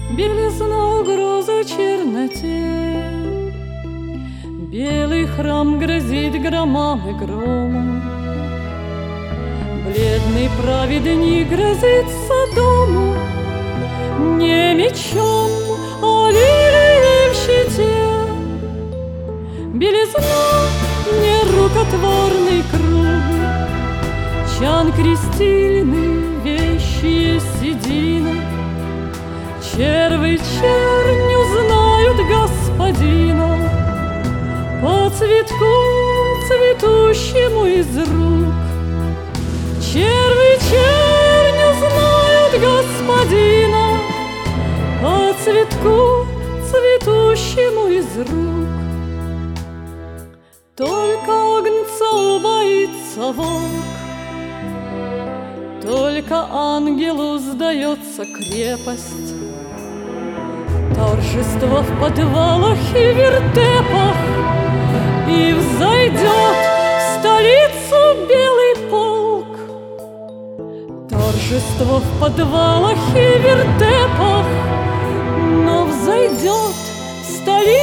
Белизна угрозы черноте, белый храм грозит громам и громом, бледный праведник грозит Содому не мечом, а лилией в щите. Белизна нерукотворный круг, чан крестины, вещие седины. Червы чернь узнают господина по цветку, цветущему из рук. Червы чернь узнают господина по цветку, цветущему из рук. Только огнца боится волк, только ангелу сдается крепость. Торжество в подвалах и вертепах, и взойдет в столицу белый полк. Торжество в подвалах и вертепах, но взойдет в столицу